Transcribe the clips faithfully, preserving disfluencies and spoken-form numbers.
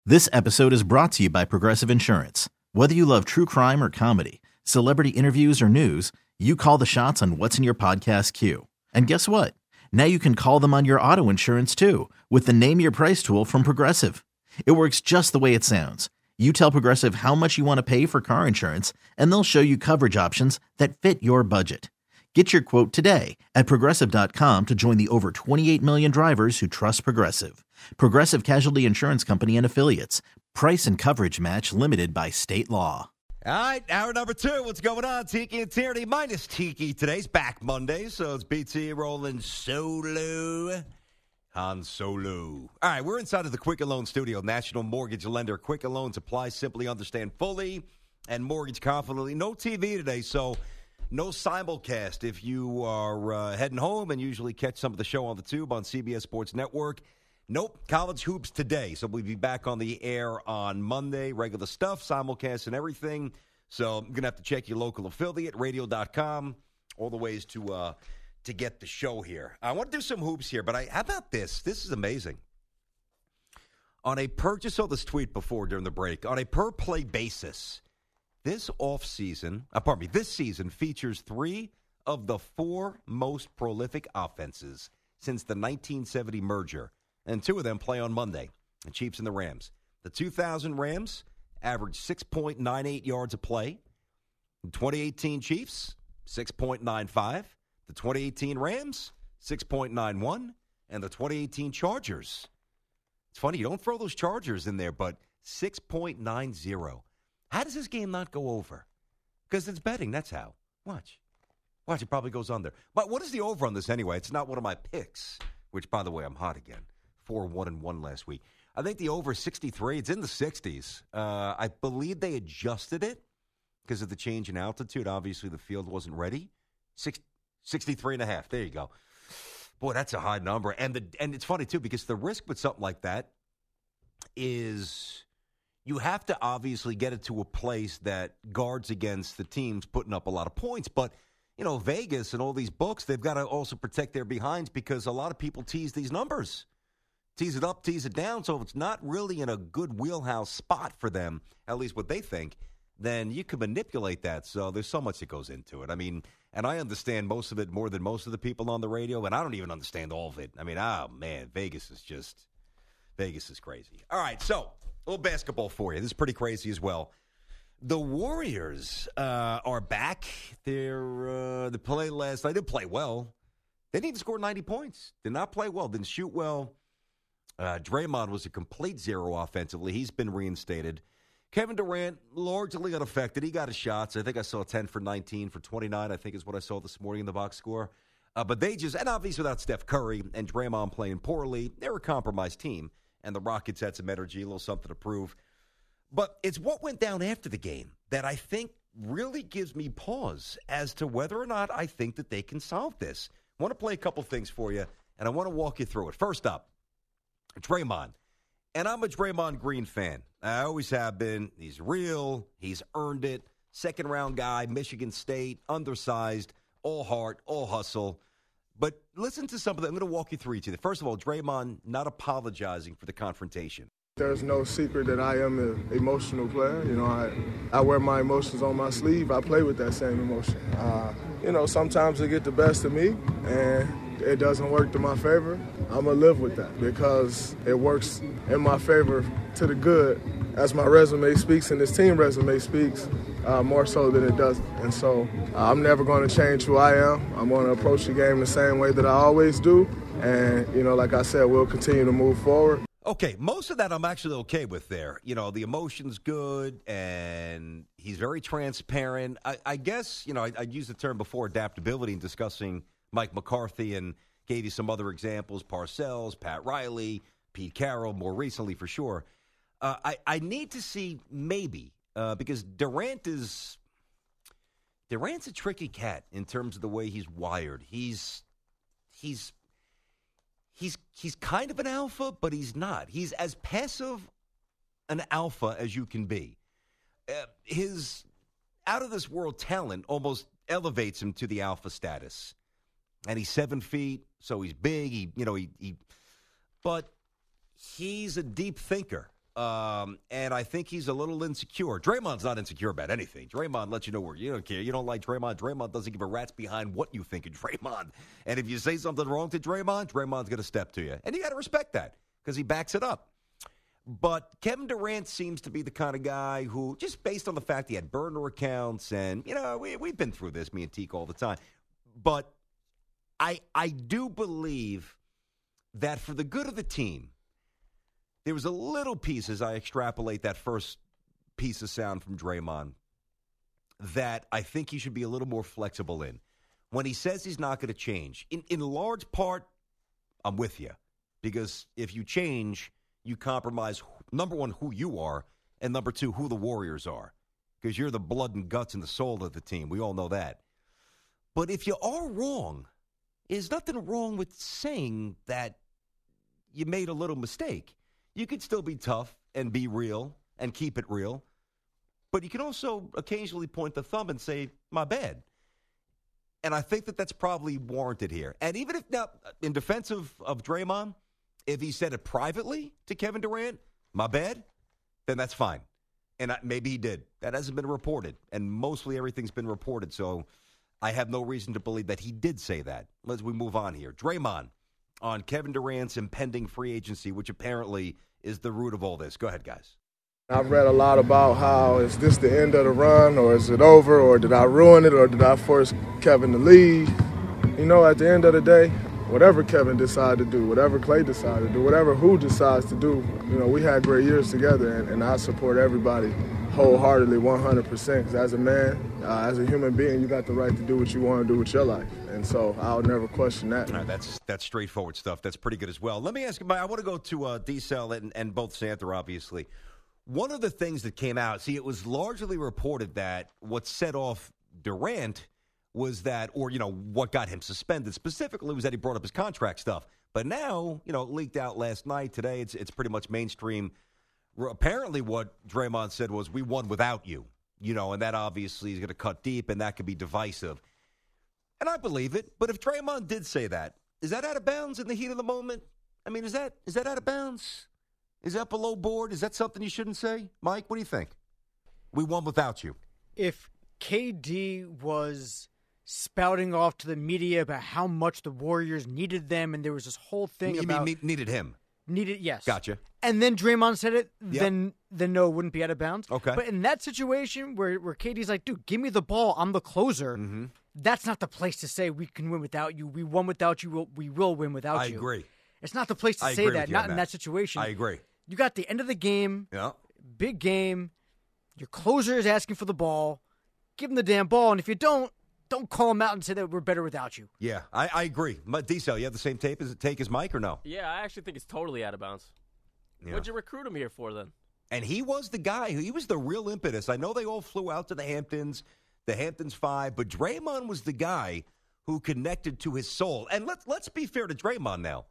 This episode is brought to you by Progressive Insurance. Whether you love true crime or comedy, celebrity interviews or news, you call the shots on what's in your podcast queue. And guess what? Now you can call them on your auto insurance too with the Name Your Price tool from Progressive. It works just the way it sounds. You tell Progressive how much you want to pay for car insurance, and they'll show you coverage options that fit your budget. Get your quote today at Progressive dot com to join the over twenty-eight million drivers who trust Progressive. Progressive Casualty Insurance Company and Affiliates. Price and coverage match limited by state law. All right, hour number two. What's going on? Tiki and Tierney minus Tiki. Today's back Monday, so it's B T rolling solo. Han Solo. All right, we're inside of the Quicken Loan Studio. National Mortgage Lender. Quicken Loans apply simply, understand fully, and mortgage confidently. No T V today, so no simulcast. If you are uh, heading home and usually catch some of the show on the tube on C B S Sports Network, nope, college hoops today. So we'll be back on the air on Monday, regular stuff, simulcast and everything. So I'm going to have to check your local affiliate, radio dot com, all the ways to uh, to get the show here. I want to do some hoops here, but I, how about this? This is amazing. On a per, just saw this tweet before during the break, on a per-play basis, this offseason, uh, pardon me, this season features three of the four most prolific offenses since the nineteen seventy merger, and two of them play on Monday, the Chiefs and the Rams. The two thousand Rams averaged six point nine eight yards a play. The twenty eighteen Chiefs, six point nine five. The twenty eighteen Rams, six point nine one. And the twenty eighteen Chargers. It's funny, you don't throw those Chargers in there, but six point nine zero. How does this game not go over? Because it's betting, that's how. Watch. Watch, it probably goes under. But what is the over on this anyway? It's not one of my picks, which, by the way, I'm hot again. four one and one last week. I think the over sixty-three, it's in the sixties. Uh, I believe they adjusted it because of the change in altitude. Obviously, the field wasn't ready. Six, sixty-three and a half. There you go. Boy, that's a high number. And the and it's funny, too, because the risk with something like that is you have to obviously get it to a place that guards against the teams putting up a lot of points. But, you know, Vegas and all these books, they've got to also protect their behinds because a lot of people tease these numbers. Tease it up, tease it down. So if it's not really in a good wheelhouse spot for them, at least what they think, then you can manipulate that. So there's so much that goes into it. I mean, and I understand most of it more than most of the people on the radio, and I don't even understand all of it. I mean, oh, man, Vegas is just, Vegas is crazy. All right, so a little basketball for you. This is pretty crazy as well. The Warriors uh, are back. They're, uh, they played last night. They didn't play well. They didn't even score ninety points. Did not play well. Didn't shoot well. Uh, Draymond was a complete zero offensively. He's been reinstated. Kevin Durant, largely unaffected. He got his shots. I think I saw ten for nineteen for twenty-nine, I think is what I saw this morning in the box score. Uh, but they just, and obviously without Steph Curry and Draymond playing poorly, they're a compromised team. And the Rockets had some energy, a little something to prove. But it's what went down after the game that I think really gives me pause as to whether or not I think that they can solve this. I want to play a couple things for you, and I want to walk you through it. First up, Draymond. And I'm a Draymond Green fan. I always have been. He's real. He's earned it. Second-round guy, Michigan State, undersized, all heart, all hustle. But listen to some of that. I'm going to walk you through each of them. First of all, Draymond not apologizing for the confrontation. There's no secret that I am an emotional player. You know, I, I wear my emotions on my sleeve. I play with that same emotion. Uh, you know, sometimes they get the best of me, and it doesn't work to my favor. I'm going to live with that because it works in my favor to the good, as my resume speaks and this team resume speaks, uh, more so than it doesn't. And so uh, I'm never going to change who I am. I'm going to approach the game the same way that I always do. And, you know, like I said, we'll continue to move forward. Okay, most of that I'm actually okay with there. You know, the emotion's good, and he's very transparent. I, I guess, you know, I, I'd used the term before, adaptability, in discussing Mike McCarthy, and gave you some other examples, Parcells, Pat Riley, Pete Carroll, more recently for sure. Uh, I, I need to see maybe, uh, because Durant is Durant's a tricky cat in terms of the way he's wired. He's he's he's he's kind of an alpha, but he's not. He's as passive an alpha as you can be. Uh, his out-of-this-world talent almost elevates him to the alpha status. And he's seven feet, so he's big. He, you know, he, he but he's a deep thinker. Um, and I think he's a little insecure. Draymond's not insecure about anything. Draymond lets you know where you don't care. You don't like Draymond. Draymond doesn't give a rat's behind what you think of Draymond. And if you say something wrong to Draymond, Draymond's going to step to you. And you got to respect that because he backs it up. But Kevin Durant seems to be the kind of guy who, just based on the fact he had burner accounts, and, you know, we, we've been through this, me and Teak, all the time. But I I do believe that for the good of the team, there was a little piece, as I extrapolate that first piece of sound from Draymond, that I think he should be a little more flexible in. When he says he's not going to change, in, in large part, I'm with you. Because if you change, you compromise, number one, who you are, and number two, who the Warriors are. Because you're the blood and guts and the soul of the team. We all know that. But if you are wrong, there's nothing wrong with saying that you made a little mistake. You could still be tough and be real and keep it real. But you can also occasionally point the thumb and say, my bad. And I think that that's probably warranted here. And even if, now, in defense of, of Draymond, if he said it privately to Kevin Durant, my bad, then that's fine. And I, maybe he did. That hasn't been reported. And mostly everything's been reported. So I have no reason to believe that he did say that. Let's we move on here. Draymond on Kevin Durant's impending free agency, which apparently is the root of all this. Go ahead, guys. I've read a lot about how is this the end of the run, or is it over, or did I ruin it, or did I force Kevin to leave? You know, at the end of the day, whatever Kevin decided to do, whatever Klay decided to do, whatever who decides to do, you know, we had great years together, and, and I support everybody wholeheartedly, one hundred percent. Because as a man, uh, as a human being, you got the right to do what you want to do with your life. And so I'll never question that. Right, that's that's straightforward stuff. That's pretty good as well. Let me ask you, I want to go to uh, D-Cell and, and both Santher, obviously. One of the things that came out, see, it was largely reported that what set off Durant was that, or, you know, what got him suspended specifically was that he brought up his contract stuff. But now, you know, it leaked out last night. Today, it's it's pretty much mainstream. Apparently what Draymond said was, we won without you, you know, and that obviously is going to cut deep, and that could be divisive. And I believe it, but if Draymond did say that, is that out of bounds in the heat of the moment? I mean, is that is that out of bounds? Is that below board? Is that something you shouldn't say? Mike, what do you think? We won without you. If K D was spouting off to the media about how much the Warriors needed them, and there was this whole thing you about... mean needed him? Needed, yes. Gotcha. And then Draymond said it, yep. then then no, it wouldn't be out of bounds. Okay. But in that situation where, where K D's like, dude, give me the ball, I'm the closer, mm-hmm. that's not the place to say we can win without you. We won without you, we'll, we will win without I you. I agree. It's not the place to I say that, not in that. that situation. I agree. You got the end of the game, yeah. big game, your closer is asking for the ball, give him the damn ball, and if you don't, don't call him out and say that we're better without you. Yeah, I, I agree. D-Cell, you have the same tape as take as Mike or no? Yeah, I actually think it's totally out of bounds. Yeah. What'd you recruit him here for then? And he was the guy who he was the real impetus. I know they all flew out to the Hamptons, the Hamptons Five, but Draymond was the guy who connected to his soul. And let's let's be fair to Draymond now.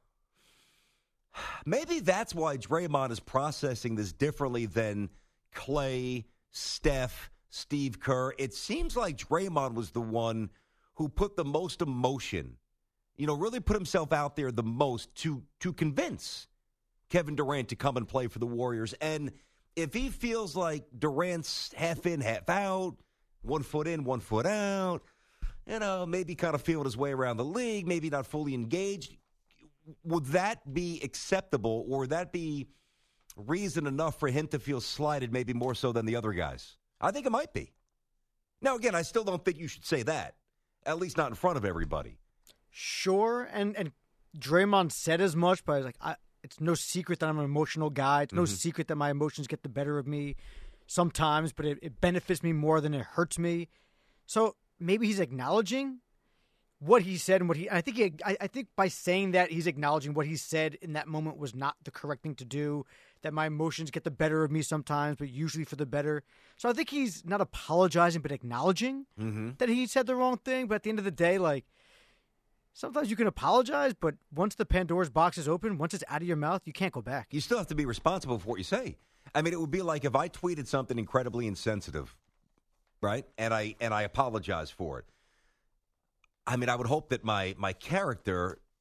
Maybe that's why Draymond is processing this differently than Klay, Steph, Steve Kerr. It seems like Draymond was the one who put the most emotion, you know, really put himself out there the most to to convince Kevin Durant to come and play for the Warriors. And if he feels like Durant's half in, half out, one foot in, one foot out, you know, maybe kind of feeling his way around the league, maybe not fully engaged, would that be acceptable, or would that be reason enough for him to feel slighted, maybe more so than the other guys? I think it might be. Now, again, I still don't think you should say that, at least not in front of everybody. Sure, and, and Draymond said as much, but I was like, I, it's no secret that I'm an emotional guy. It's no mm-hmm. secret that my emotions get the better of me sometimes, but it, it benefits me more than it hurts me. So maybe he's acknowledging what he said and what he. I think he. I, I think by saying that, he's acknowledging what he said in that moment was not the correct thing to do. That my emotions get the better of me sometimes, but usually for the better. So I think he's not apologizing, but acknowledging mm-hmm. that he said the wrong thing. But at the end of the day, like, sometimes you can apologize, but once the Pandora's box is open, once it's out of your mouth, you can't go back. You still have to be responsible for what you say. I mean, it would be like if I tweeted something incredibly insensitive, right? And I and I apologize for it. I mean, I would hope that my my character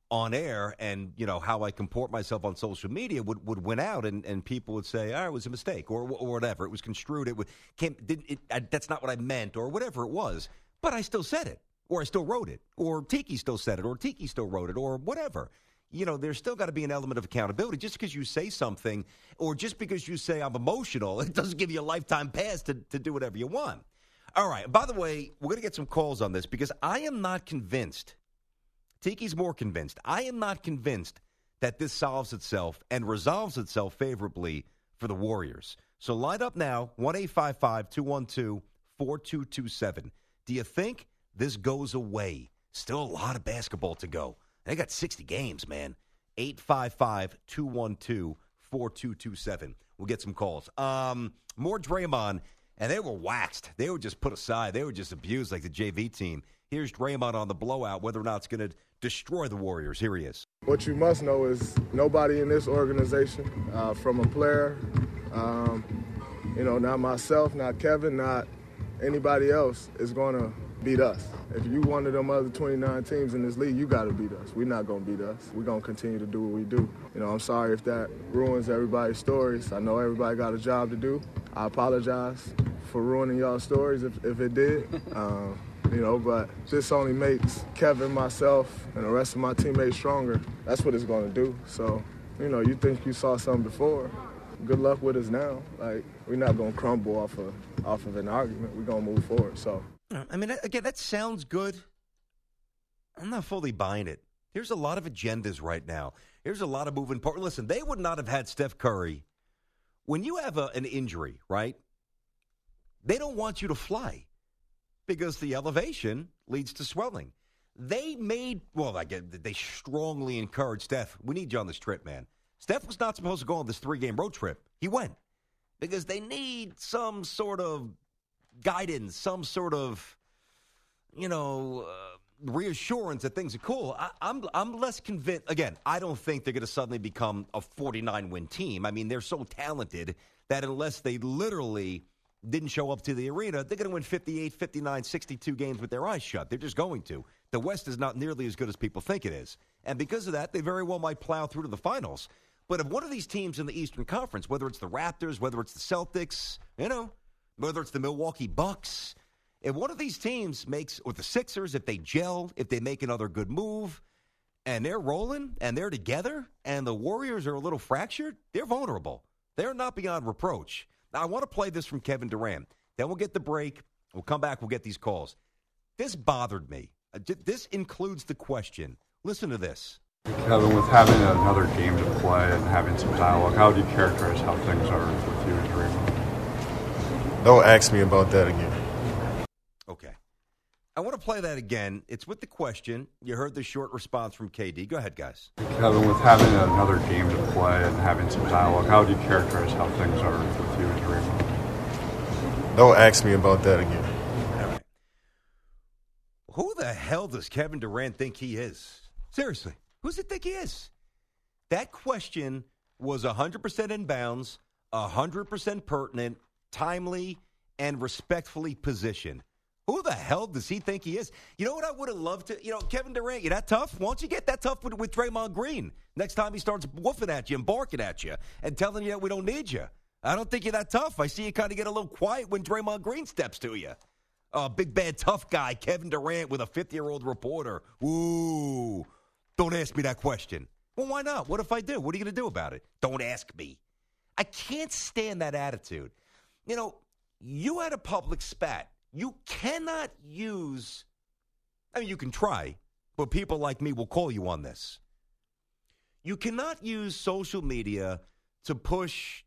on air and, you know, how I comport myself on social media would, would win out, and, and people would say, oh, it was a mistake, or, or whatever. It was construed. It, would, came, did, it I, that's not what I meant, or whatever it was. But I still said it, or I still wrote it, or Tiki still said it, or Tiki still wrote it, or whatever. You know, there's still got to be an element of accountability. Just because you say something, or just because you say I'm emotional, it doesn't give you a lifetime pass to, to do whatever you want. All right. By the way, we're going to get some calls on this because I am not convinced. Tiki's more convinced. I am not convinced that this solves itself and resolves itself favorably for the Warriors. So line up now, one eight five five, two one two, four two two seven. Do you think this goes away? Still a lot of basketball to go. They got sixty games, man. eight five five, two one two, four two two seven. We'll get some calls. Um, more Draymond, and they were waxed. They were just put aside. They were just abused like the J V team. Here's Draymond on the blowout, whether or not it's going to destroy the Warriors. Here he is. What you must know is nobody in this organization, uh, from a player, um, you know, not myself, not Kevin, not anybody else, is going to beat us. If you one of them other twenty-nine teams in this league, you got to beat us. We're not going to beat us. We're going to continue to do what we do. You know, I'm sorry if that ruins everybody's stories. I know everybody got a job to do. I apologize for ruining y'all's stories if, if it did. Um, You know, but this only makes Kevin, myself, and the rest of my teammates stronger. That's what it's going to do. So, you know, you think you saw something before. Good luck with us now. Like, we're not going to crumble off of off of an argument. We're going to move forward. So, I mean, again, that sounds good. I'm not fully buying it. There's a lot of agendas right now. There's a lot of moving parts. Listen, they would not have had Steph Curry. When you have a, an injury, right, they don't want you to fly, because the elevation leads to swelling. They made, well, I get, they strongly encouraged Steph, we need you on this trip, man. Steph was not supposed to go on this three-game road trip. He went because they need some sort of guidance, some sort of, you know, uh, reassurance that things are cool. I, I'm I'm less convinced. Again, I don't think they're going to suddenly become a forty-nine win team. I mean, they're so talented that unless they literally didn't show up to the arena, they're going to win fifty-eight, fifty-nine, sixty-two games with their eyes shut. They're just going to. The West is not nearly as good as people think it is. And because of that, they very well might plow through to the finals. But if one of these teams in the Eastern Conference, whether it's the Raptors, whether it's the Celtics, you know, whether it's the Milwaukee Bucks, if one of these teams makes, or the Sixers, if they gel, if they make another good move, and they're rolling, and they're together, and the Warriors are a little fractured, they're vulnerable. They're not beyond reproach. Now, I want to play this from Kevin Durant. Then we'll get the break. We'll come back. We'll get these calls. This bothered me. This includes the question. Listen to this. Kevin, with having another game to play and having some dialogue, how would you characterize how things are with you and Draymond? Don't ask me about that again. Okay. I want to play that again. It's with the question. You heard the short response from K D. Go ahead, guys. Kevin, with having another game to play and having some dialogue, how would you characterize how things are with you and Draymond? Don't ask me about that again. All right. Who the hell does Kevin Durant think he is? Seriously, who does he think he is? That question was one hundred percent in bounds, one hundred percent pertinent, timely, and respectfully positioned. Who the hell does he think he is? You know what I would have loved to, you know, Kevin Durant, you that tough? Why don't you get that tough with, with Draymond Green next time he starts woofing at you and barking at you and telling you that we don't need you? I don't think you're that tough. I see you kind of get a little quiet when Draymond Green steps to you. Oh, big, bad, tough guy, Kevin Durant with a fifty-year-old reporter. Ooh, don't ask me that question. Well, why not? What if I do? What are you going to do about it? Don't ask me. I can't stand that attitude. You know, you had a public spat. You cannot use, I mean, you can try, but people like me will call you on this. You cannot use social media to push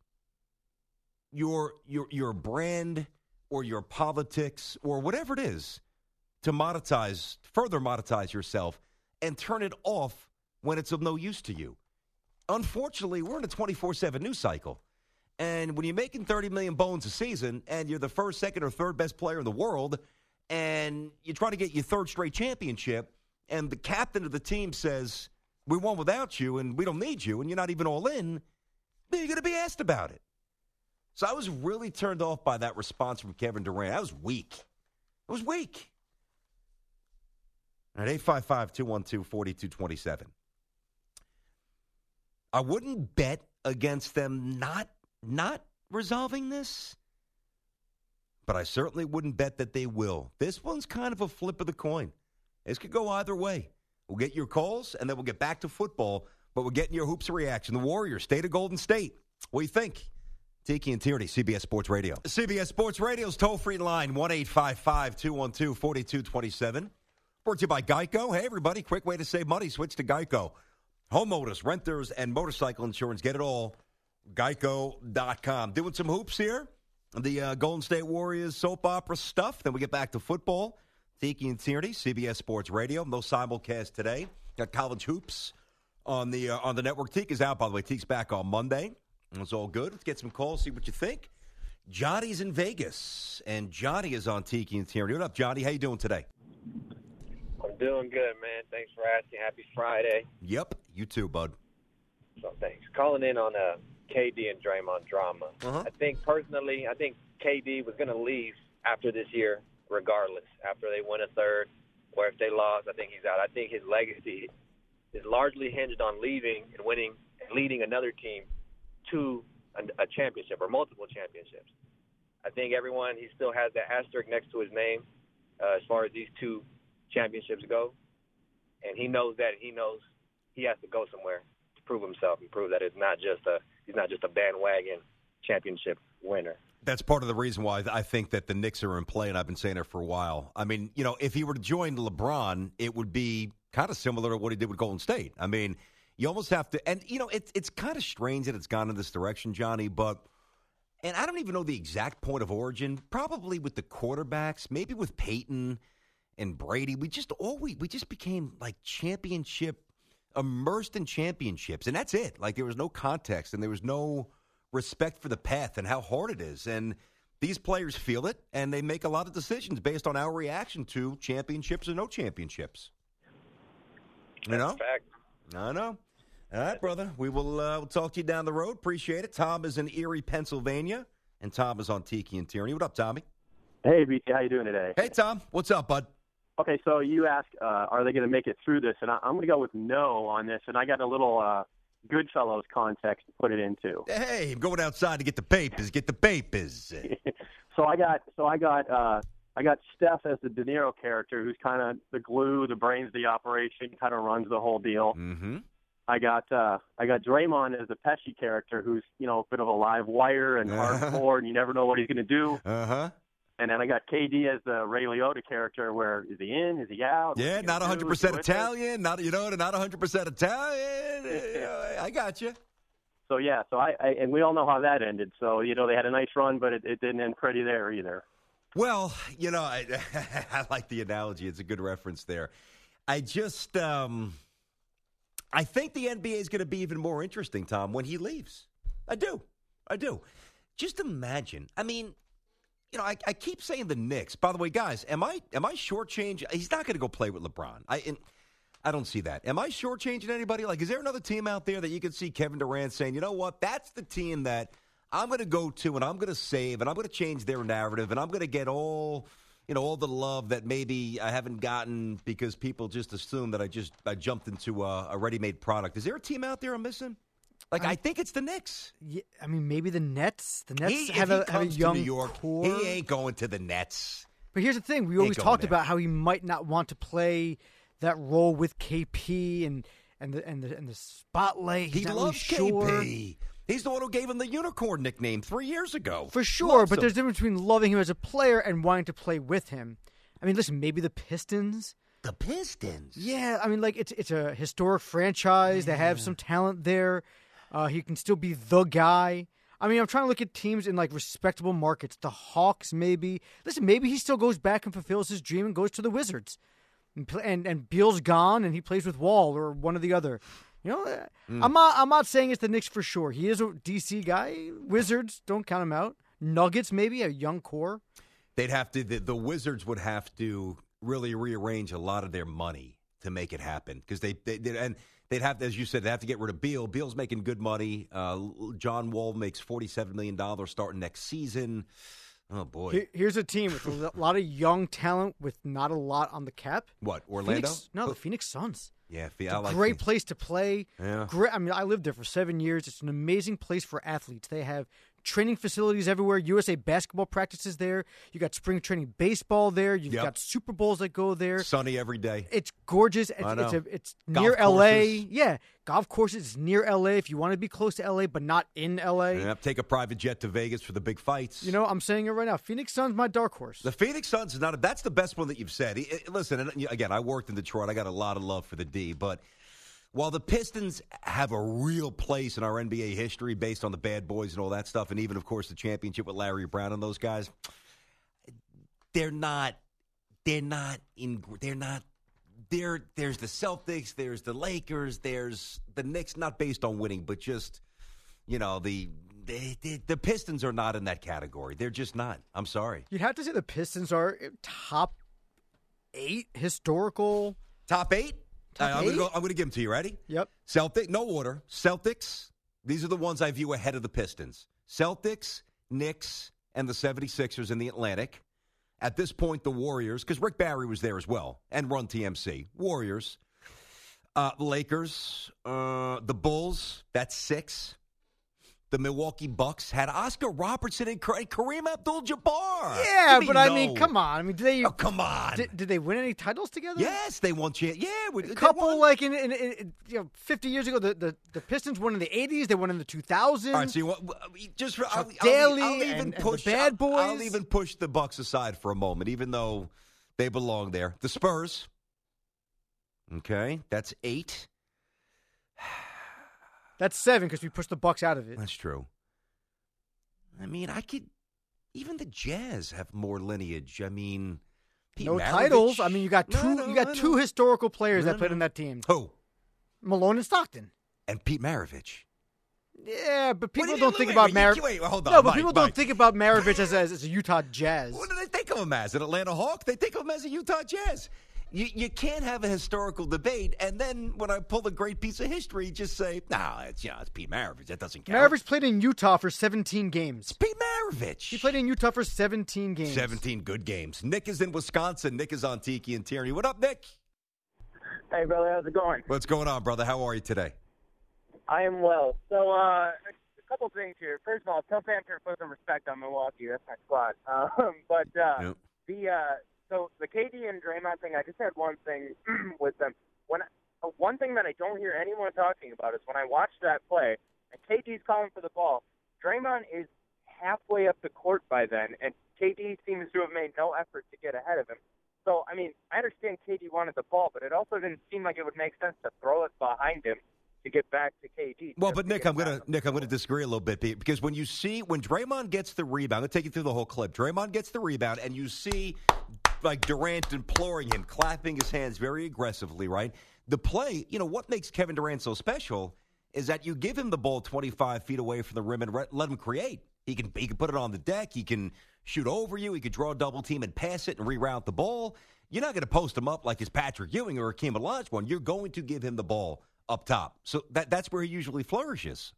your your your brand or your politics or whatever it is to monetize, further monetize yourself and turn it off when it's of no use to you. Unfortunately, we're in a twenty-four seven news cycle. And when you're making thirty million bones a season and you're the first, second, or third best player in the world and you're trying to get your third straight championship and the captain of the team says, we won without you and we don't need you and you're not even all in, then you're going to be asked about it. So I was really turned off by that response from Kevin Durant. That was weak. It was weak. All right, eight five five, two one two, four two two seven. I wouldn't bet against them not not resolving this, but I certainly wouldn't bet that they will. This one's kind of a flip of the coin. This could go either way. We'll get your calls, and then we'll get back to football, but we're getting your hoops reaction. The Warriors, state of Golden State. What do you think? Tiki and Tierney, C B S Sports Radio. C B S Sports Radio's toll-free line, one eight five five, two one two, four two two seven. Brought to you by Geico. Hey, everybody, quick way to save money. Switch to Geico. Homeowners, renters, and motorcycle insurance. Get it all. Geico dot com. Doing some hoops here. The uh, Golden State Warriors soap opera stuff. Then we get back to football. Tiki and Tierney, C B S Sports Radio. No simulcast today. Got college hoops on the uh, on the network. Teak is out, by the way. Teak's back on Monday. It's all good. Let's get some calls, see what you think. Johnny's in Vegas, and Johnny is on Tiki and Tierney. What up, Johnny? How you doing today? I'm doing good, man. Thanks for asking. Happy Friday. Yep, you too, bud. So thanks. Calling in on uh, K D and Draymond drama. Uh-huh. I think personally, I think K D was going to leave after this year, regardless. After they win a third, or if they lost, I think he's out. I think his legacy is largely hinged on leaving and winning and leading another team to a, a championship or multiple championships. I think everyone, he still has that asterisk next to his name uh, as far as these two championships go. And he knows that. He knows he has to go somewhere to prove himself and prove that it's not just a he's not just a bandwagon championship winner. That's part of the reason why I think that the Knicks are in play, and I've been saying it for a while. I mean, you know, if he were to join LeBron, it would be kind of similar to what he did with Golden State. I mean, you almost have to – and, you know, it, it's kind of strange that it's gone in this direction, Johnny, but – and I don't even know the exact point of origin. Probably with the quarterbacks, maybe with Peyton and Brady. We just always – we just became, like, championship – immersed in championships, and that's it. Like, there was no context, and there was no respect for the path and how hard it is. And these players feel it, and they make a lot of decisions based on our reaction to championships or no championships. You know? That's a fact. I know. All right, brother. We will uh, we'll talk to you down the road. Appreciate it. Tom is in Erie, Pennsylvania, and Tom is on Tiki and Tierney. What up, Tommy? Hey, B T. How you doing today? Hey, Tom. What's up, bud? Okay, so you asked, uh, are they going to make it through this? And I, I'm going to go with no on this, and I got a little uh, Goodfellas context to put it into. Hey, I'm going outside to get the papers. Get the papers. so I got, so I got, uh, I got Steph as the De Niro character, who's kind of the glue, the brains of the operation, kind of runs the whole deal. Mm-hmm. I got uh, I got Draymond as the Pesci character, who's you know a bit of a live wire and hardcore, and you never know what he's going to do. Uh huh. And then I got K D as the Ray Liotta character, where is he in? Is he out? Yeah, not one hundred percent Italian, not you know, not one hundred percent Italian. I got you. So yeah, so I, I and we all know how that ended. So you know they had a nice run, but it, it didn't end pretty there either. Well, you know, I, I like the analogy. It's a good reference there. I just. Um, I think the N B A is going to be even more interesting, Tom, when he leaves. I do. I do. Just imagine. I mean, you know, I, I keep saying the Knicks. By the way, guys, am I am I shortchanging? He's not going to go play with LeBron. I and I don't see that. Am I shortchanging anybody? Like, is there another team out there that you can see Kevin Durant saying, you know what, that's the team that I'm going to go to and I'm going to save and I'm going to change their narrative and I'm going to get all – you know, all the love that maybe I haven't gotten because people just assume that I just I jumped into a, a ready-made product. Is there a team out there I'm missing? Like, I, I think it's the Knicks. Yeah, I mean, maybe the Nets. The Nets he, have, if a, he have a comes young to New York, core. He ain't going to the Nets. But here's the thing. We He always ain't talked going there. about how he might not want to play that role with K P and, and, the, and, the, and the spotlight. He's He not loves really sure. K P. He's the one who gave him the unicorn nickname three years ago. For sure, Loves but him. there's a difference between loving him as a player and wanting to play with him. I mean, listen, maybe the Pistons. The Pistons? Yeah, I mean, like, it's it's a historic franchise. Yeah. They have some talent there. Uh, he can still be the guy. I mean, I'm trying to look at teams in, like, respectable markets. The Hawks, maybe. Listen, maybe he still goes back and fulfills his dream and goes to the Wizards. And and, and Beal's gone, and he plays with Wall or one or the other. You know, mm. I'm not I'm not saying it's the Knicks for sure. He is a D C guy. Wizards, don't count him out. Nuggets, maybe, a young core. They'd have to. The, the Wizards would have to really rearrange a lot of their money to make it happen because they, they, they and they'd have, as you said, they have to get rid of Beal. Beal's making good money. Uh, John Wall makes forty-seven million dollars starting next season. Oh boy! Here, here's a team with a lot of young talent with not a lot on the cap. What, Orlando? Phoenix, no, the Phoenix Suns. Yeah, it's I a like great Phoenix. place to play. Yeah. Great. I mean, I lived there for seven years. It's an amazing place for athletes. They have training facilities everywhere. U S A basketball practices there. You got spring training baseball there. You've Yep. got Super Bowls that go there. Sunny every day. It's gorgeous. It's, I know. it's, a, it's Golf near L A. courses. Yeah, golf courses. It's near L A if you want to be close to L A, but not in L A. Yep, take a private jet to Vegas for the big fights. You know, I'm saying it right now. Phoenix Suns, my dark horse. The Phoenix Suns is not. A, that's the best one that you've said. It- it- listen, and again, I worked in Detroit. I got a lot of love for the D, but while the Pistons have a real place in our N B A history based on the bad boys and all that stuff, and even, of course, the championship with Larry Brown and those guys, they're not. They're not in. They're not. There. There's the Celtics. There's the Lakers. There's the Knicks. Not based on winning, but just you know the. They, they, the Pistons are not in that category. They're just not. I'm sorry. You'd have to say the Pistons are top eight historical. Top eight? Top I'm eight? going to give them to you. Ready? Yep. Celtic, no order. Celtics, these are the ones I view ahead of the Pistons. Celtics, Knicks, and the seventy-sixers in the Atlantic. At this point, the Warriors, because Rick Barry was there as well, and run T M C. Warriors, uh, Lakers, uh, the Bulls, that's six. The Milwaukee Bucks had Oscar Robertson and Kareem Abdul-Jabbar. Yeah, Give me but I no. mean, come on. I mean, did they? Oh, come on. Did, did they win any titles together? Yes, they won. Cha- yeah, A couple, like in, in, in you know, fifty years ago, the, the, the Pistons won in the eighties. They won in the two thousands. All right, so you want just for, I'll, Daly I'll, I'll even and- and push the Bad I'll- I'll Boys. even push the Bucks aside for a moment, even though they belong there. The Spurs. Okay, that's eight. That's seven because we pushed the Bucks out of it. That's true. I mean, I could. Even the Jazz have more lineage. I mean, Pete No Maravich. titles. I mean, you got No, two. no, you got I two know. historical players No, that played no. on that team: Who? Malone and Stockton. And Pete Maravich. Yeah, but people do you- don't wait, think wait, about wait, Maravich. wait, hold on, No, but Mike, people Mike. don't think about Maravich as, as as a Utah Jazz. What do they think of him as? An Atlanta Hawk? They think of him as a Utah Jazz. You you can't have a historical debate, and then when I pull a great piece of history, just say, "No, it's you know, it's Pete Maravich. That doesn't count." Maravich played in Utah for seventeen games. Pete Maravich. He played in Utah for seventeen games. seventeen good games. Nick is in Wisconsin. Nick is on Tiki and Tierney. What up, Nick? Hey, brother, how's it going? What's going on, brother? How are you today? I am well. So, uh, a couple things here. First of all, tell Panther to put some respect on Milwaukee. That's my squad. Um, but uh, Yep. the uh, so the K D and Draymond thing, I just had one thing with them. When I, one thing that I don't hear anyone talking about is when I watch that play, and K D's calling for the ball, Draymond is halfway up the court by then, and K D seems to have made no effort to get ahead of him. So, I mean, I understand K D wanted the ball, but it also didn't seem like it would make sense to throw it behind him to get back to K D. Well, just but to Nick, get I'm gonna back. Nick, I'm gonna disagree a little bit Pete, because when you see when Draymond gets the rebound, I'm gonna take you through the whole clip. Draymond gets the rebound, and you see like Durant imploring him, clapping his hands very aggressively. Right, the play. You know what makes Kevin Durant so special is that you give him the ball twenty-five feet away from the rim and re- let him create. He can he can put it on the deck. He can shoot over you. He could draw a double team and pass it and reroute the ball. You're not going to post him up like it's Patrick Ewing or Akeem Olajuwon. You're going to give him the ball up top. So that that's where he usually flourishes.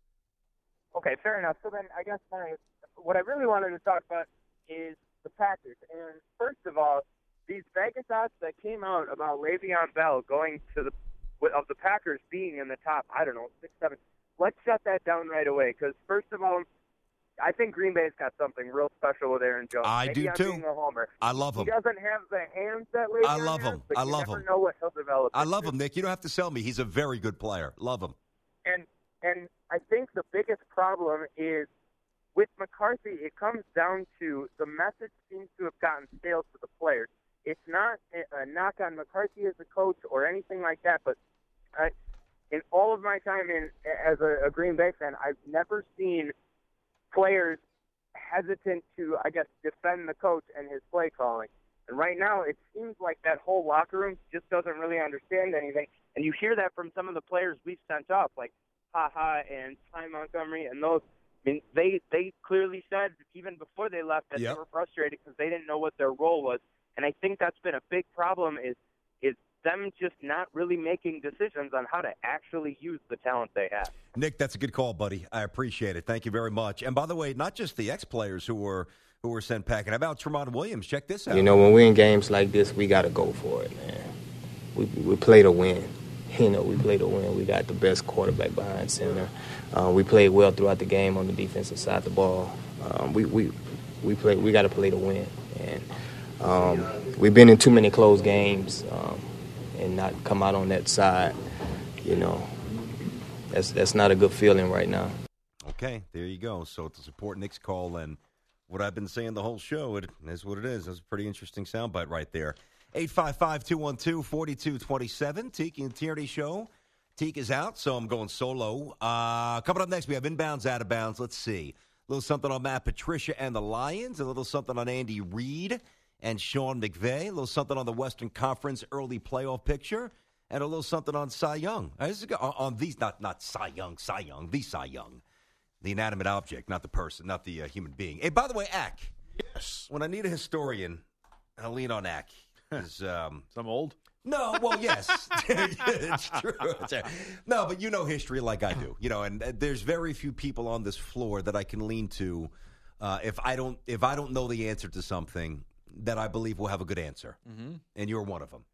Okay, fair enough. So then I guess my, what I really wanted to talk about is the Packers. And first of all, these Vegas odds that came out about Le'Veon Bell going to the of the Packers being in the top, I don't know, six, seven. Let's shut that down right away because first of all, I think Green Bay's got something real special with Aaron Jones. I Maybe do I'm too. being a homer. I love him. He doesn't have the hands that Le'Veon I love has, him. but I you love never him. know what he'll develop. I into. love him, Nick. You don't have to sell me. He's a very good player. Love him. And and I think the biggest problem is with McCarthy, it comes down to the message seems to have gotten stale to the players. It's not a knock on McCarthy as a coach or anything like that, but I, in all of my time in as a, a Green Bay fan, I've never seen players hesitant to, I guess, defend the coach and his play calling. And right now, it seems like that whole locker room just doesn't really understand anything. And you hear that from some of the players we've sent off, like HaHa and Ty Montgomery and those. I mean, they, they clearly said, even before they left, that Yep. they were frustrated because they didn't know what their role was. And I think that's been a big problem is is them just not really making decisions on how to actually use the talent they have. Nick, that's a good call, buddy. I appreciate it. Thank you very much. And by the way, not just the ex-players who were who were sent packing. How about Tremont Williams? Check this out. You know, when we're in games like this, we got to go for it, man. We we play to win. you know, we play to win. We got the best quarterback behind center. Uh, we played well throughout the game on the defensive side of the ball. Um, we we we play. We got to play to win, and um, we've been in too many close games um, and not come out on that side. You know, that's that's not a good feeling right now. Okay, there you go. So to support Nick's call and what I've been saying the whole show, it is what it is. That's a pretty interesting soundbite right there. eight five five, two one two, four two two seven, Tiki and Tierney Show. Teak is out, so I'm going solo. Uh, coming up next, we have Inbounds, Out of Bounds. Let's see. A little something on Matt Patricia and the Lions. A little something on Andy Reid and Sean McVay. A little something on the Western Conference early playoff picture. And a little something on Cy Young. Uh, this is, on, on these, not, not Cy Young, Cy Young, the Cy Young. The inanimate object, not the person, not the uh, human being. Hey, by the way, Ack. Yes. When I need a historian, I lean on Ack. Is, um, Some old? No, well, yes. It's true. It's true. No, but you know history like I do. You know, and there's very few people on this floor that I can lean to uh, if I don't if I don't know the answer to something that I believe will have a good answer. Mm-hmm. And you're one of them.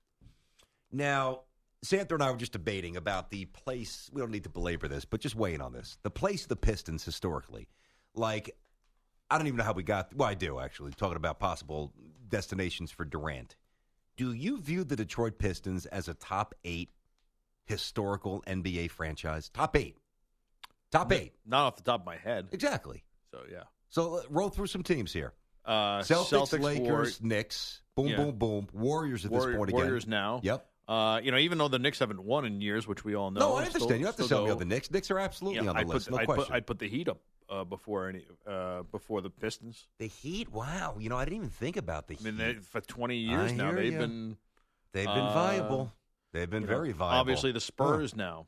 Now, Santa and I were just debating about the place. We don't need to belabor this, but just weighing on this. The place of the Pistons historically. Like, I don't even know how we got. Well, I do, actually, talking about possible destinations for Durant. Do you view the Detroit Pistons as a top eight historical N B A franchise? Top eight. Top eight. Not off the top of my head. Exactly. So, yeah. So, uh, roll through some teams here. Uh, Celtics, Celtics, Lakers, War- Knicks. Boom, Yeah. boom, boom. Warriors at Warrior- this point Warriors again. now. Yep. Uh, you know, even though the Knicks haven't won in years, which we all know. No, I understand. still- you don't have to still sell me go- on the Knicks. Knicks are absolutely Yeah, on the I'd list. put, no I'd question. Put, I'd put the Heat up uh, before any uh, before the Pistons. The Heat? Wow. You know, I didn't even think about the I mean, Heat. they, for twenty years I now, hear they've ya. been They've been uh, viable. They've been you know, very viable. Obviously, the Spurs now.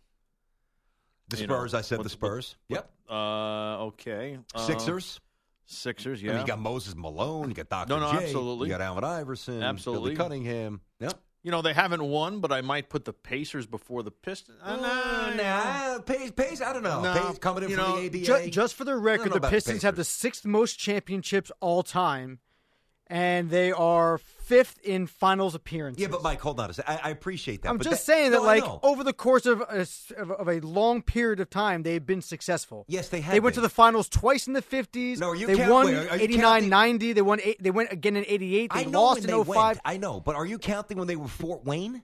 The You know, Spurs, I said with- the Spurs. with- Yep. Uh, okay. Uh, Sixers. Sixers, I yeah. mean, you got Moses Malone. You got Doctor No, no, J. absolutely. You got Allen Iverson. Absolutely. Billy Cunningham. Yep. You know, they haven't won, but I might put the Pacers before the Pistons. Uh, Uh, nah, Pace, Pace, I don't know. No, Pace coming in you from know, the A B A. Ju- just for the I don't record, know the about Pistons have the Pacers. sixth most championships all time, and they are fifth in finals appearances. Yeah, but Mike, hold on a second. I, I appreciate that. I'm but just that, saying that, no, I like, know. over the course of a, of a- of a long period of time, they've been successful. Yes, they have They went been. to the finals twice in the fifties. No, are you they count- won wait, are you eighty-nine counting- ninety. They won. Eight, they went again in eighty-eight. They I know lost when in they oh five. went. I know, but are you counting when they were Fort Wayne?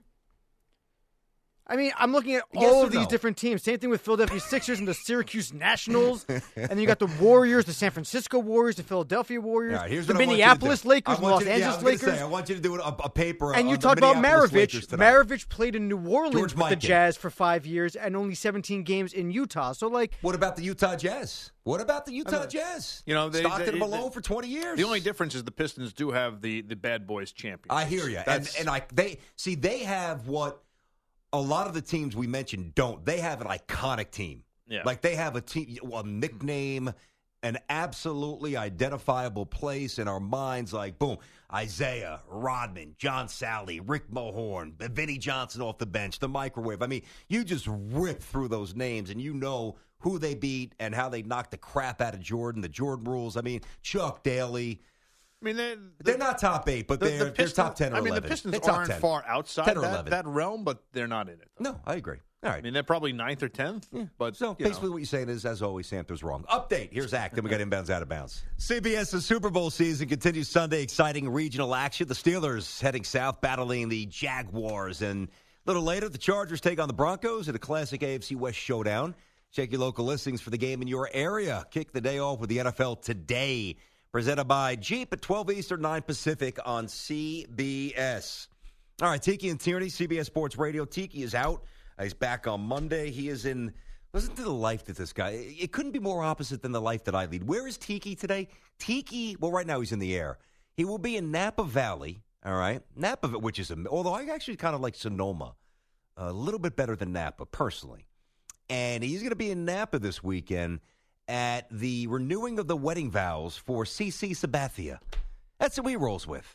I mean, I'm looking at Yes all or of these no? different teams. Same thing with Philadelphia Sixers and the Syracuse Nationals. And then you got the Warriors, the San Francisco Warriors, the Philadelphia Warriors, All right, here's the what I want you to Minneapolis do. Lakers, I the want Los you to- yeah, I Angeles was gonna Lakers. say, I want you to do a, a paper And on you the talked about Minneapolis Maravich. Lakers tonight. Maravich played in New Orleans George with the Mikan. Jazz for five years and only seventeen games in Utah. So, like, What about the Utah Jazz? What about the Utah Jazz? You know, they, Stockton they, and Malone they- for twenty years. The only difference is the Pistons do have the, the bad boys champion. I hear you, and That's- and I they see they have what a lot of the teams we mentioned don't. They have an iconic team. Yeah. Like they have a team, a nickname, an absolutely identifiable place in our minds. Like boom, Isaiah, Rodman, John Sally, Rick Mahorn, Vinnie Johnson off the bench, the microwave. I mean, you just rip through those names, and you know who they beat and how they knocked the crap out of Jordan. The Jordan rules. I mean, Chuck Daly. I mean, they're, They're not top eight, but the, they're, the they're Pistons, top ten or I mean, eleven. the Pistons They're top aren't ten. far outside ten or that, eleven. that realm, but they're not in it. No, I agree. All right. I mean, they're probably ninth or tenth. But So you basically know. what you're saying is, as always, Santa's wrong. Update. Here's Act. Then we got Inbounds, Out of Bounds. CBS's Super Bowl season continues Sunday. Exciting regional action. The Steelers heading south, battling the Jaguars. And a little later, the Chargers take on the Broncos in a classic A F C West showdown. Check your local listings for the game in your area. Kick the day off with the N F L today. Presented by Jeep at twelve Eastern, nine Pacific on C B S. All right, Tiki and Tierney, C B S Sports Radio. Tiki is out. Uh, he's back on Monday. He is in, listen to the life that this guy, it, it couldn't be more opposite than the life that I lead. Where is Tiki today? Tiki, well, right now he's in the air. He will be in Napa Valley, all right? Napa, which is, a, although I actually kind of like Sonoma, a little bit better than Napa, personally. And he's going to be in Napa this weekend at the renewing of the wedding vows for CeCe Sabathia. That's who he rolls with.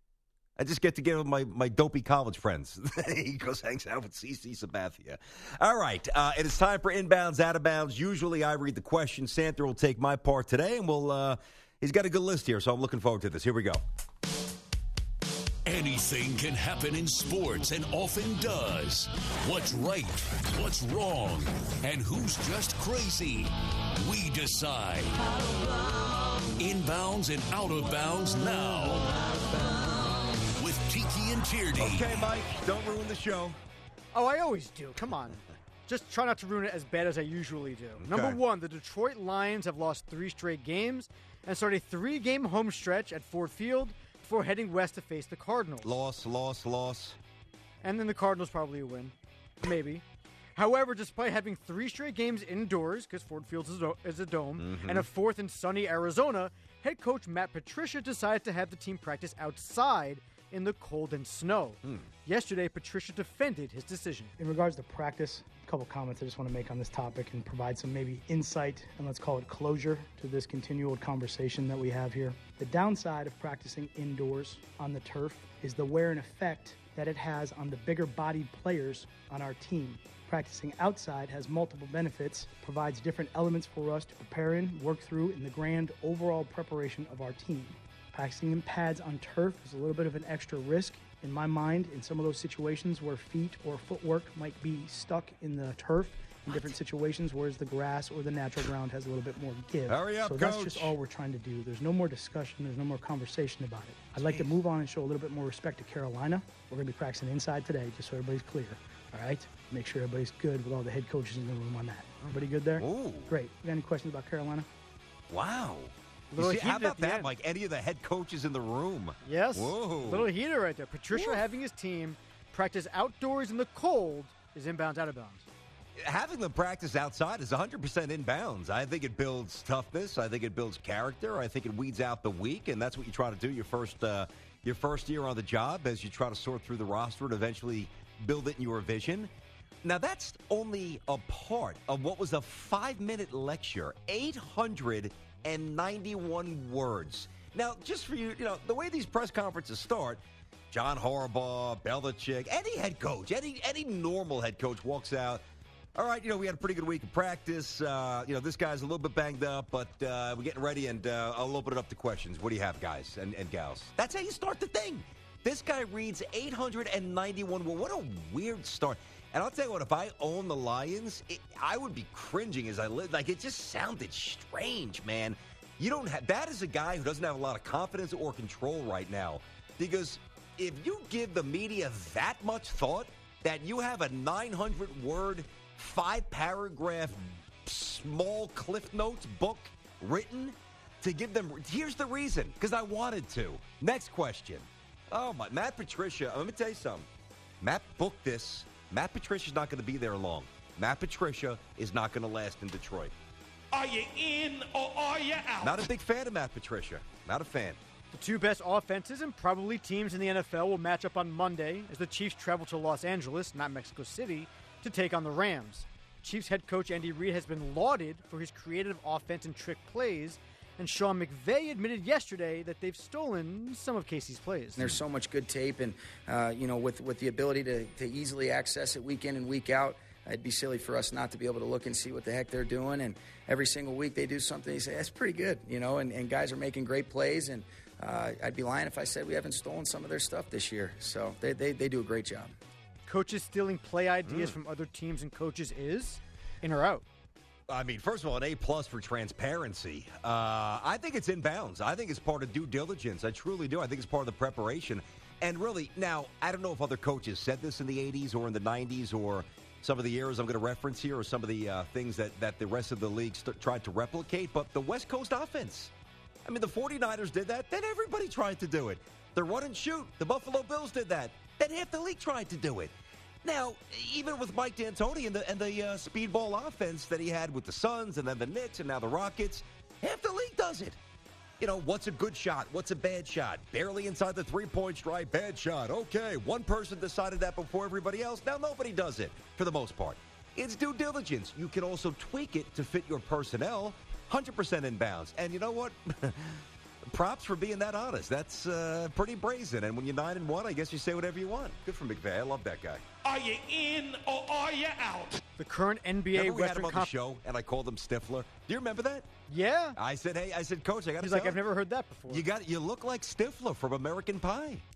I just get together with my, my dopey college friends. He goes, hangs out with CeCe Sabathia. All right, uh, it is time for Inbounds, Out of Bounds. Usually I read the question. Santa will take my part today, and we'll. Uh, he's got a good list here, so I'm looking forward to this. Here we go. Anything can happen in sports and often does. What's right, what's wrong, and who's just crazy? We decide. Inbounds and out of bounds now. With Tiki and Tierney. Okay, Mike, don't ruin the show. Oh, I always do. Come on. Just try not to ruin it as bad as I usually do. Okay. Number one, the Detroit Lions have lost three straight games and started a three-game home stretch at Ford Field before heading west to face the Cardinals. Loss, loss, loss. And then the Cardinals probably a win. Maybe. However, despite having three straight games indoors, because Ford Field is a, is a dome, Mm-hmm. and a fourth in sunny Arizona, head coach Matt Patricia decided to have the team practice outside in the cold and snow. Hmm. Yesterday, Patricia defended his decision. In regards to practice, a couple comments I just want to make on this topic and provide some maybe insight and let's call it closure to this continual conversation that we have here. The downside of practicing indoors on the turf is the wear and effect that it has on the bigger bodied players on our team. Practicing outside has multiple benefits, provides different elements for us to prepare in, work through in the grand overall preparation of our team. Practicing in pads on turf is a little bit of an extra risk in my mind in some of those situations where feet or footwork might be stuck in the turf in different situations, whereas the grass or the natural ground has a little bit more give. Hurry up, so that's coach. just all we're trying to do. There's no more discussion. There's no more conversation about it. I'd like to move on and show a little bit more respect to Carolina. We're going to be practicing inside today, just so everybody's clear. All right? Make sure everybody's good with all the head coaches in the room on that. Everybody good there? Ooh. Great. You got any questions about Carolina? Wow. You Little see, how heated about at the that, end. Mike? Any of the head coaches in the room? Yes. Whoa. Little heater right there. Patricia having his team practice outdoors in the cold is inbounds, out of bounds. Having them practice outside is one hundred percent inbounds. I think it builds toughness. I think it builds character. I think it weeds out the weak, and that's what you try to do your first uh, your first year on the job as you try to sort through the roster and eventually build it in your vision. Now, that's only a part of what was a five-minute lecture, eight hundred ninety-one words. Now, just for you, you know, the way these press conferences start, John Harbaugh, Belichick, any head coach, any any normal head coach walks out, all right, you know, we had a pretty good week of practice. Uh, you know, this guy's a little bit banged up, but uh, we're getting ready, and uh, I'll open it up to questions. What do you have, guys and, and gals? That's how you start the thing. This guy reads eight hundred ninety-one. Well, what a weird start. And I'll tell you what, if I owned the Lions, it, I would be cringing as I lived. Like, it just sounded strange, man. You don't have, that is a guy who doesn't have a lot of confidence or control right now. Because if you give the media that much thought, that you have a nine hundred word, five-paragraph, small Cliff Notes book written to give them, here's the reason, because I wanted to. Next question. Oh, my, Matt Patricia, let me tell you something. Matt booked this. Matt Patricia's not going to be there long. Matt Patricia is not going to last in Detroit. Are you in or are you out? Not a big fan of Matt Patricia. Not a fan. The two best offenses and probably teams in the N F L will match up on Monday as the Chiefs travel to Los Angeles, not Mexico City, to take on the Rams. Chiefs head coach Andy Reid has been lauded for his creative offense and trick plays, and Sean McVay admitted yesterday that they've stolen some of Casey's plays. There's so much good tape, and uh, you know, with with the ability to, to easily access it week in and week out, it'd be silly for us not to be able to look and see what the heck they're doing. And every single week they do something, you say, that's pretty good, you know, and, and guys are making great plays. And uh, I'd be lying if I said we haven't stolen some of their stuff this year. So they, they, they do a great job. Coaches stealing play ideas Mm. from other teams and coaches is in or out? I mean, first of all, an A-plus for transparency. Uh, I think it's inbounds. I think it's part of due diligence. I truly do. I think it's part of the preparation. And really, now, I don't know if other coaches said this in the eighties or in the nineties or some of the eras I'm going to reference here or some of the uh, things that, that the rest of the league st- tried to replicate, but the West Coast offense. I mean, the 49ers did that. Then everybody tried to do it. The run and shoot. The Buffalo Bills did that. Then half the league tried to do it. Now, even with Mike D'Antoni and the, and the uh, speedball offense that he had with the Suns and then the Knicks and now the Rockets, half the league does it. You know, what's a good shot? What's a bad shot? Barely inside the three-point stripe, bad shot. Okay, one person decided that before everybody else. Now nobody does it, for the most part. It's due diligence. You can also tweak it to fit your personnel. one hundred percent inbounds. And you know what? Props for being that honest. That's uh, pretty brazen. And when you're nine and one, I guess you say whatever you want. Good for McVay. I love that guy. Are you in or are you out? The current N B A Remember we had Western him on the Conf- show, and I called him Stifler. Do you remember that? Yeah. I said, hey, I said, Coach, I got to He's tell like, you, I've never heard that before. You got, you look like Stifler from American Pie.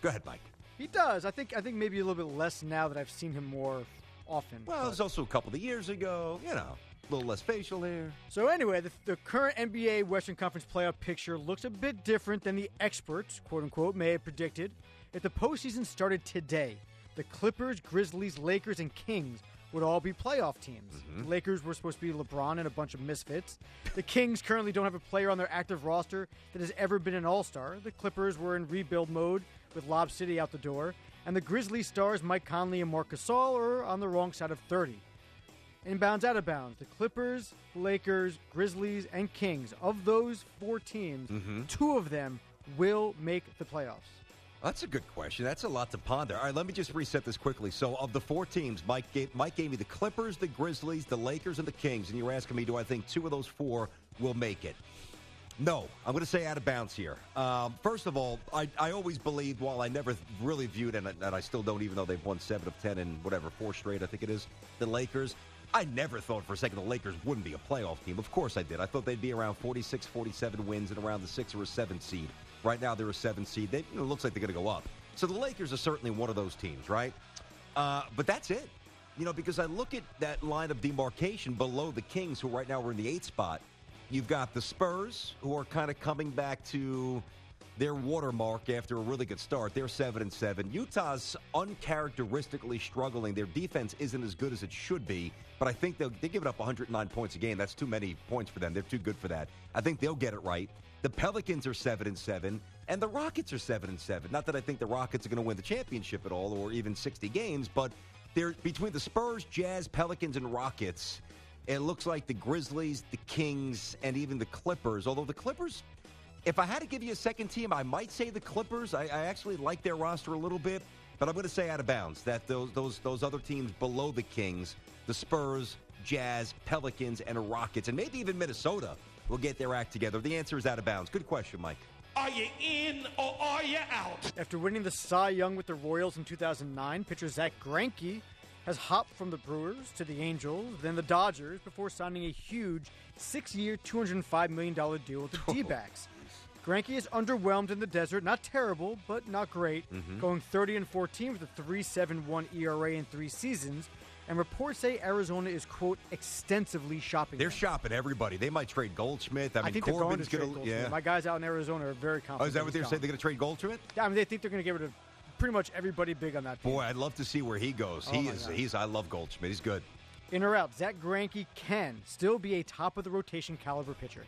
Go ahead, Mike. He does. I think I think maybe a little bit less now that I've seen him more often. Well, it was also a couple of years ago, you know, a little less facial hair. So anyway, the, the current N B A Western Conference playoff picture looks a bit different than the experts, quote-unquote, may have predicted. If the postseason started today, the Clippers, Grizzlies, Lakers, and Kings would all be playoff teams. Mm-hmm. The Lakers were supposed to be LeBron and a bunch of misfits. The Kings currently don't have a player on their active roster that has ever been an all-star. The Clippers were in rebuild mode with Lob City out the door. And the Grizzlies stars Mike Conley and Marc Gasol are on the wrong side of thirty. Inbounds, out of bounds. The Clippers, Lakers, Grizzlies, and Kings. Of those four teams, mm-hmm. two of them will make the playoffs. That's a good question. That's a lot to ponder. All right, let me just reset this quickly. So, of the four teams, Mike gave, Mike gave me the Clippers, the Grizzlies, the Lakers, and the Kings. And you were asking me, do I think two of those four will make it? No. I'm going to say out of bounds here. Um, first of all, I, I always believed, while I never really viewed, and, and I still don't, even though they've won seven of ten and whatever, four straight, I think it is, the Lakers, I never thought for a second the Lakers wouldn't be a playoff team. Of course I did. I thought they'd be around forty-six, forty-seven wins and around the six or a seven seed. Right now they're a seven seed. They, you know, it looks like they're going to go up. So the Lakers are certainly one of those teams, right? Uh, but that's it. You know, because I look at that line of demarcation below the Kings, who right now are in the eighth spot. You've got the Spurs, who are kind of coming back to their watermark after a really good start. They're seven and seven. Utah's uncharacteristically struggling. Their defense isn't as good as it should be, but I think they'll they give it up one hundred nine points a game. That's too many points for them. They're too good for that. I think they'll get it right. The Pelicans are seven and seven, and the Rockets are seven and seven. Not that I think the Rockets are going to win the championship at all, or even sixty games, but they're between the Spurs, Jazz, Pelicans, and Rockets. It looks like the Grizzlies, the Kings, and even the Clippers. Although the Clippers, if I had to give you a second team, I might say the Clippers. I, I actually like their roster a little bit, but I'm going to say out of bounds that those those those other teams below the Kings, the Spurs, Jazz, Pelicans, and Rockets, and maybe even Minnesota will get their act together. The answer is out of bounds. Good question, Mike. Are you in or are you out? After winning the Cy Young with the Royals in two thousand nine, pitcher Zach Greinke has hopped from the Brewers to the Angels, then the Dodgers, before signing a huge six-year, two hundred five million dollars deal with the oh, D-backs. Greinke is underwhelmed in the desert. Not terrible, but not great. Mm-hmm. Going thirty and fourteen with a three point seven one E R A in three seasons. And reports say Arizona is, quote, extensively shopping. They're them. shopping everybody. They might trade Goldschmidt. I, I mean, think Corbin's they're going to trade Goldschmidt. Yeah. My guys out in Arizona are very confident. Oh, is that what they're gone. saying? They're going to trade Goldschmidt? Yeah, I mean, they think they're going to get rid of pretty much everybody big on that team. Boy, I'd love to see where he goes. Oh he my is. God. He's. I love Goldschmidt. He's good. In or out, Zach Greinke can still be a top-of-the-rotation caliber pitcher.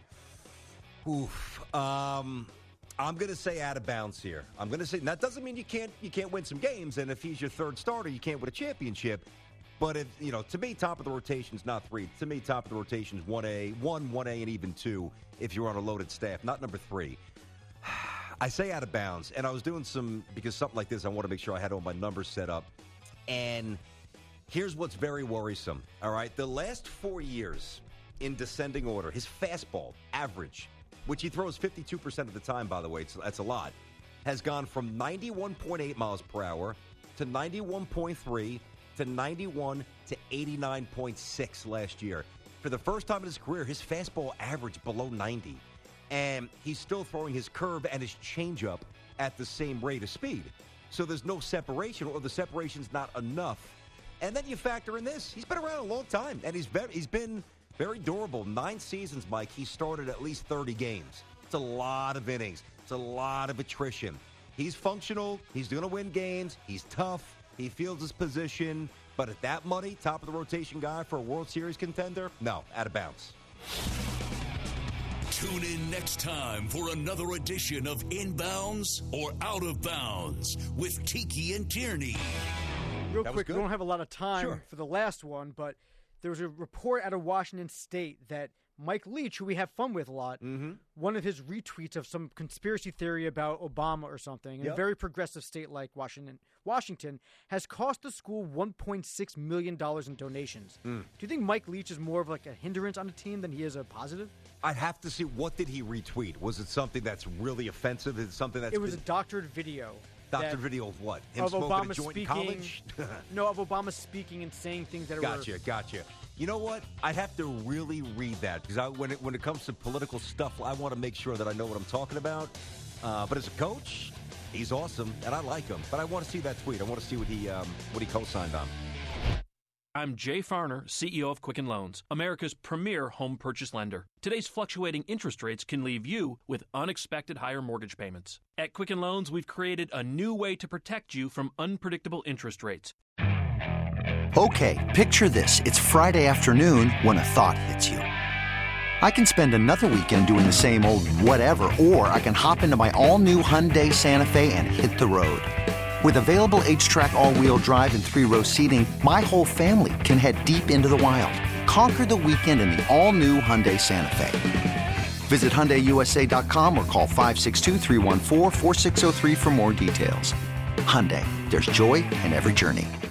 Oof. Um, I'm going to say out of bounds here. I'm going to say that doesn't mean you can't you can't win some games, and if he's your third starter, you can't win a championship. But if you know, to me, top of the rotation is not three. To me, top of the rotation is one A, one, one A, and even two if you're on a loaded staff, not number three. I say out of bounds, and I was doing some, because something like this, I want to make sure I had all my numbers set up. And here's what's very worrisome, all right? The last four years in descending order, his fastball average, which he throws fifty-two percent of the time, by the way, it's, that's a lot, has gone from ninety-one point eight miles per hour to ninety-one point three to ninety-one to eighty-nine point six last year. For the first time in his career, his fastball averaged below ninety. And he's still throwing his curve and his changeup at the same rate of speed. So there's no separation, or the separation's not enough. And then you factor in this. He's been around a long time, and he's very, he's been very durable. Nine seasons, Mike. He started at least thirty games. It's a lot of innings. It's a lot of attrition. He's functional. He's going to win games. He's tough. He fields his position. But at that money, top of the rotation guy for a World Series contender, no, out of bounds. Tune in next time for another edition of Inbounds or Out of Bounds with Tiki and Tierney. Real quick, we don't have a lot of time sure. for the last one, but there was a report out of Washington State that Mike Leach, who we have fun with a lot, mm-hmm. one of his retweets of some conspiracy theory about Obama or something in yep. a very progressive state like Washington, Washington has cost the school one point six million dollars in donations. Mm. Do you think Mike Leach is more of like a hindrance on a team than he is a positive? I'd have to see, what did he retweet? Was it something that's really offensive? Is it something that's... It was been... a doctored video. Doctored video of what? Him of smoking Obama a joint speaking, in college? No, of Obama speaking and saying things that gotcha, were... Gotcha, gotcha. You know what? I'd have to really read that, because I, when, it, when it comes to political stuff, I want to make sure that I know what I'm talking about. Uh, but as a coach, He's awesome, and I like him. But I want to see that tweet. I want to see what he um, what he co-signed on. I'm Jay Farner, C E O of Quicken Loans, America's premier home purchase lender. Today's fluctuating interest rates can leave you with unexpected higher mortgage payments. At Quicken Loans, we've created a new way to protect you from unpredictable interest rates. Okay, picture this. It's Friday afternoon when a thought hits you. I can spend another weekend doing the same old whatever, or I can hop into my all-new Hyundai Santa Fe and hit the road. With available H-Track all-wheel drive and three-row seating, my whole family can head deep into the wild. Conquer the weekend in the all-new Hyundai Santa Fe. Visit Hyundai U S A dot com or call five six two, three one four, four six zero three for more details. Hyundai, there's joy in every journey.